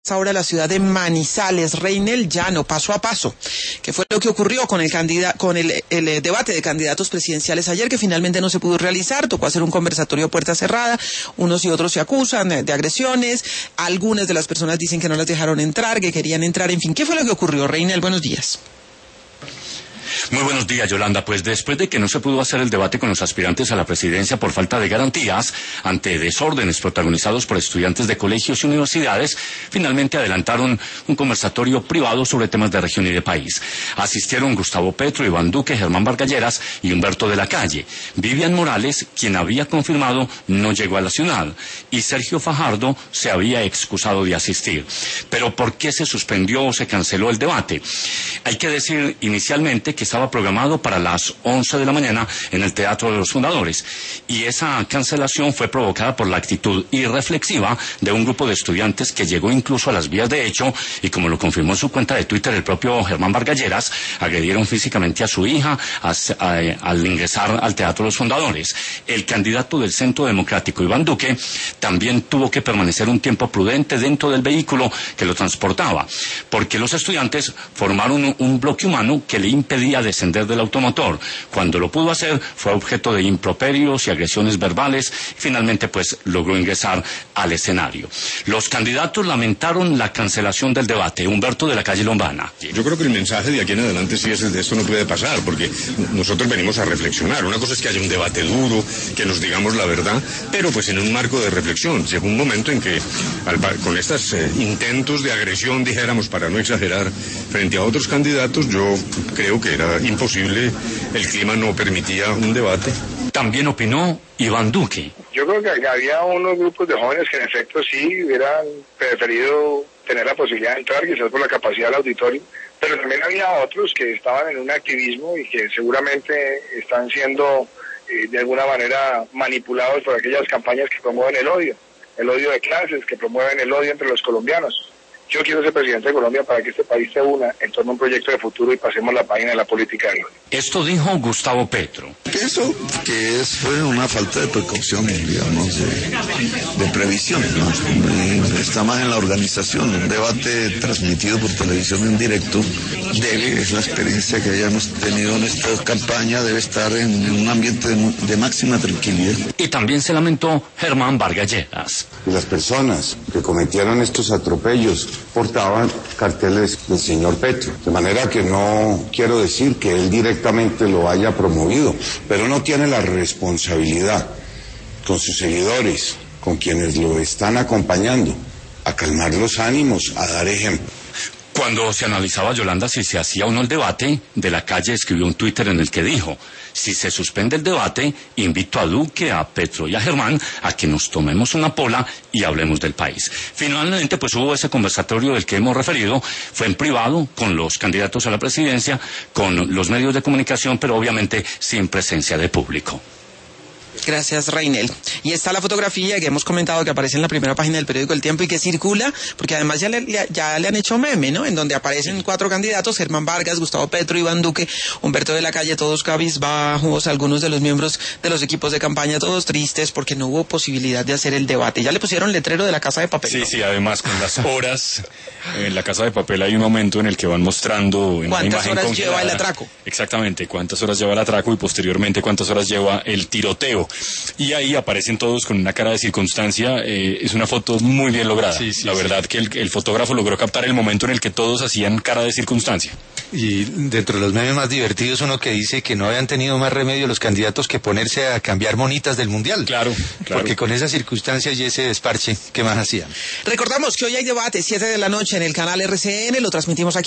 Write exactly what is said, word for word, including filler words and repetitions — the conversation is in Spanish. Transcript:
Ahora la ciudad de Manizales, Reinel Llano, paso a paso. ¿Qué fue lo que ocurrió con el candidato, con el, el debate de candidatos presidenciales ayer, que finalmente no se pudo realizar? Tocó hacer un conversatorio a puerta cerrada. Unos y otros se acusan de, de agresiones. Algunas de las personas dicen que no las dejaron entrar, que querían entrar. En fin, ¿qué fue lo que ocurrió, Reinel? Buenos días. Muy buenos días, Yolanda. Pues después de que no se pudo hacer el debate con los aspirantes a la presidencia por falta de garantías, ante desórdenes protagonizados por estudiantes de colegios y universidades, finalmente adelantaron un conversatorio privado sobre temas de región y de país. Asistieron Gustavo Petro, Iván Duque, Germán Vargas Lleras y Humberto de la Calle. Vivian Morales, quien había confirmado, no llegó a la ciudad, y Sergio Fajardo se había excusado de asistir. Pero ¿por qué se suspendió o se canceló el debate? Hay que decir inicialmente que estaba programado para las once de la mañana en el Teatro de los Fundadores, y esa cancelación fue provocada por la actitud irreflexiva de un grupo de estudiantes que llegó incluso a las vías de hecho, y como lo confirmó en su cuenta de Twitter el propio Germán Vargas Lleras, agredieron físicamente a su hija a, a, al ingresar al Teatro de los Fundadores. El candidato del Centro Democrático, Iván Duque, también tuvo que permanecer un tiempo prudente dentro del vehículo que lo transportaba, porque los estudiantes formaron un, un bloque humano que le impedía descender del automotor. Cuando lo pudo hacer, fue objeto de improperios y agresiones verbales, y finalmente pues logró ingresar al escenario. Los candidatos lamentaron la cancelación del debate. Humberto de la Calle Lombana. Yo creo que el mensaje de aquí en adelante sí es el de esto no puede pasar, porque nosotros venimos a reflexionar. Una cosa es que haya un debate duro, que nos digamos la verdad, pero pues en un marco de reflexión. Llegó un momento en que al, con estos eh, intentos de agresión, dijéramos, para no exagerar, frente a otros candidatos, yo creo que era imposible, el clima no permitía un debate. También opinó Iván Duque. Yo creo que había unos grupos de jóvenes que en efecto sí hubieran preferido tener la posibilidad de entrar, quizás por la capacidad del auditorio, pero también había otros que estaban en un activismo y que seguramente están siendo eh, de alguna manera manipulados por aquellas campañas que promueven el odio, el odio de clases, que promueven el odio entre los colombianos. Yo quiero ser presidente de Colombia para que este país se una en torno a un proyecto de futuro y pasemos la página de la política del odio. Esto dijo Gustavo Petro. Pienso que es fue una falta de precaución, digamos, de, de previsión, ¿no? Está más en la organización. Un debate transmitido por televisión en directo debe, es la experiencia que hayamos tenido en esta campaña, debe estar en, en un ambiente de, de máxima tranquilidad. Y también se lamentó Germán Vargas Lleras. Las personas que cometieron estos atropellos portaban carteles del señor Petro, de manera que no quiero decir que él directamente lo haya promovido, pero no tiene la responsabilidad con sus seguidores, con quienes lo están acompañando, a calmar los ánimos, a dar ejemplo. Cuando se analizaba, Yolanda, si se hacía o no el debate, De la Calle escribió un Twitter en el que dijo: si se suspende el debate, invito a Duque, a Petro y a Germán a que nos tomemos una pola y hablemos del país. Finalmente, pues hubo ese conversatorio del que hemos referido, fue en privado, con los candidatos a la presidencia, con los medios de comunicación, pero obviamente sin presencia de público. Gracias, Reinel. Y está la fotografía que hemos comentado que aparece en la primera página del periódico El Tiempo y que circula, porque además ya le, ya le han hecho meme, ¿no? En donde aparecen cuatro candidatos: Germán Vargas, Gustavo Petro, Iván Duque, Humberto de la Calle, todos cabizbajos, algunos de los miembros de los equipos de campaña todos tristes porque no hubo posibilidad de hacer el debate. Ya le pusieron letrero de la Casa de Papel, Sí, ¿no? sí, además con las horas, en la Casa de Papel hay un momento en el que van mostrando en una imagen ¿Cuántas horas congelada, lleva el atraco? Exactamente, cuántas horas lleva el atraco y posteriormente cuántas horas lleva el tiroteo. Y ahí aparecen todos con una cara de circunstancia. Eh, es una foto muy bien lograda. Sí, sí, la verdad sí. que el, el fotógrafo logró captar el momento en el que todos hacían cara de circunstancia. Y dentro de los memes más divertidos, uno que dice que no habían tenido más remedio los candidatos que ponerse a cambiar monitas del Mundial. Claro, claro. Porque con esas circunstancias y ese desparche, ¿qué más hacían? Recordamos que hoy hay debate, siete de la noche en el canal R C N, lo transmitimos aquí.